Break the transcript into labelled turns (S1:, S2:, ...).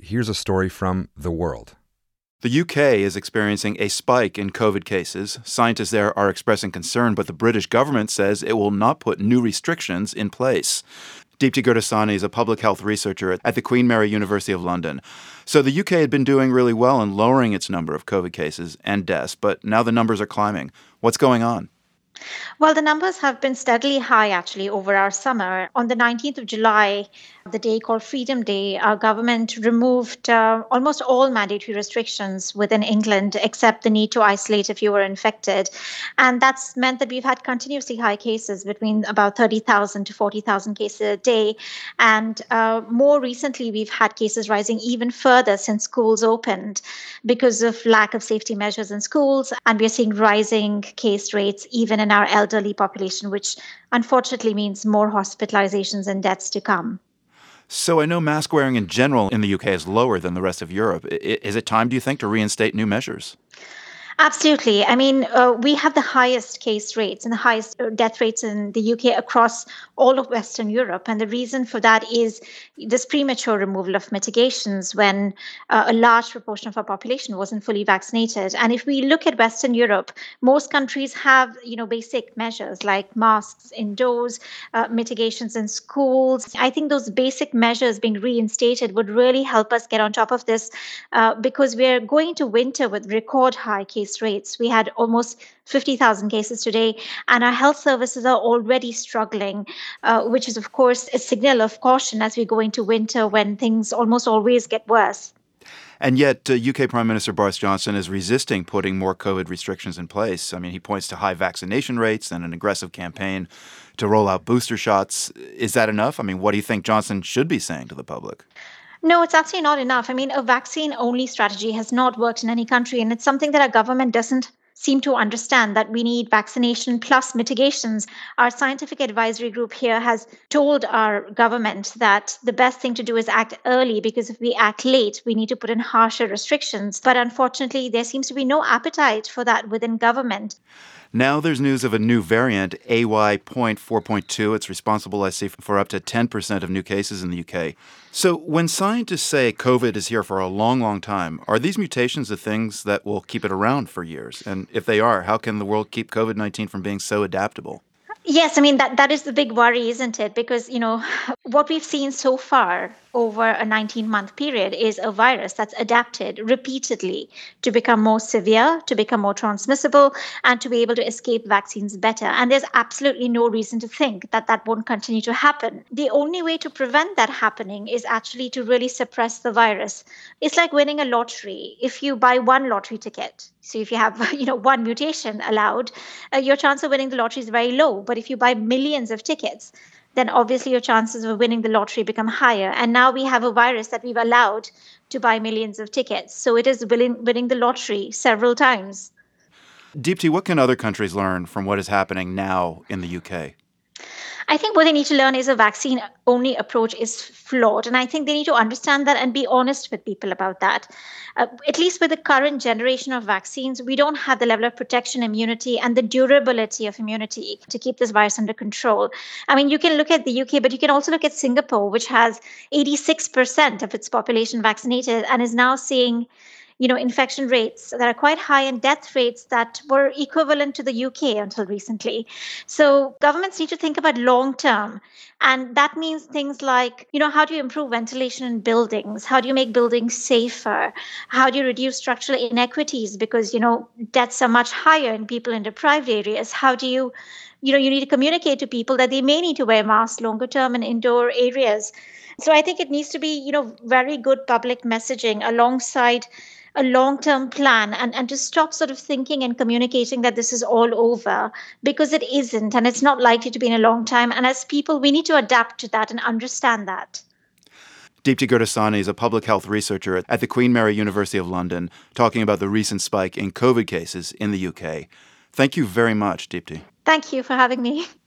S1: here's a story from The World.
S2: The UK is experiencing a spike in COVID cases. Scientists there are expressing concern, but the British government says it will not put new restrictions in place. Deepti Gurdasani is a public health researcher at the Queen Mary University of London. So the UK had been doing really well in lowering its number of COVID cases and deaths, but now the numbers are climbing. What's going on?
S3: Well, the numbers have been steadily high actually over our summer. On the 19th of July, the day called Freedom Day, our government removed almost all mandatory restrictions within England, except the need to isolate if you were infected. And that's meant that we've had continuously high cases between about 30,000 to 40,000 cases a day. And more recently, we've had cases rising even further since schools opened because of lack of safety measures in schools. And we're seeing rising case rates even in our elderly population, which unfortunately means more hospitalizations and deaths to come.
S2: So I know mask wearing in general in the UK is lower than the rest of Europe. Is it time, do you think, to reinstate new measures?
S3: Absolutely. I mean, we have the highest case rates and the highest death rates in the UK across all of Western Europe. And the reason for that is this premature removal of mitigations when a large proportion of our population wasn't fully vaccinated. And if we look at Western Europe, most countries have, basic measures like masks indoors, mitigations in schools. I think those basic measures being reinstated would really help us get on top of this because we're going to winter with record high case rates. We had almost 50,000 cases today, and our health services are already struggling, which is, of course, a signal of caution as we go into winter when things almost always get worse.
S2: And yet, UK Prime Minister Boris Johnson is resisting putting more COVID restrictions in place. I mean, he points to high vaccination rates and an aggressive campaign to roll out booster shots. Is that enough? I mean, what do you think Johnson should be saying to the public?
S3: No, it's actually not enough. I mean, a vaccine-only strategy has not worked in any country, and it's something that our government doesn't seem to understand, that we need vaccination plus mitigations. Our scientific advisory group here has told our government that the best thing to do is act early, because if we act late, we need to put in harsher restrictions. But unfortunately, there seems to be no appetite for that within government.
S2: Now there's news of a new variant, AY.4.2. It's responsible, I see, for up to 10% of new cases in the UK. So when scientists say COVID is here for a long, long time, are these mutations the things that will keep it around for years? And if they are, how can the world keep COVID-19 from being so adaptable?
S3: Yes, I mean, that is the big worry, isn't it? Because, what we've seen so far over a 19-month period is a virus that's adapted repeatedly to become more severe, to become more transmissible, and to be able to escape vaccines better. And there's absolutely no reason to think that that won't continue to happen. The only way to prevent that happening is actually to really suppress the virus. It's like winning a lottery. If you buy one lottery ticket, so if you have, one mutation allowed, your chance of winning the lottery is very low. But if you buy millions of tickets, then obviously your chances of winning the lottery become higher. And now we have a virus that we've allowed to buy millions of tickets. So it is winning the lottery several times.
S2: Deepti, what can other countries learn from what is happening now in the UK?
S3: I think what they need to learn is a vaccine-only approach is flawed. And I think they need to understand that and be honest with people about that. At least with the current generation of vaccines, we don't have the level of protection, immunity, and the durability of immunity to keep this virus under control. I mean, you can look at the UK, but you can also look at Singapore, which has 86% of its population vaccinated and is now seeing infection rates that are quite high and death rates that were equivalent to the UK until recently. So governments need to think about long term. And that means things like, how do you improve ventilation in buildings? How do you make buildings safer? How do you reduce structural inequities? Because, deaths are much higher in people in deprived areas. How do you need to communicate to people that they may need to wear masks longer term in indoor areas. So I think it needs to be, very good public messaging alongside a long-term plan and to stop sort of thinking and communicating that this is all over, because it isn't, and it's not likely to be in a long time. And as people, we need to adapt to that and understand that.
S2: Deepti Gurdasani is a public health researcher at the Queen Mary University of London, talking about the recent spike in COVID cases in the UK. Thank you very much, Deepti.
S3: Thank you for having me.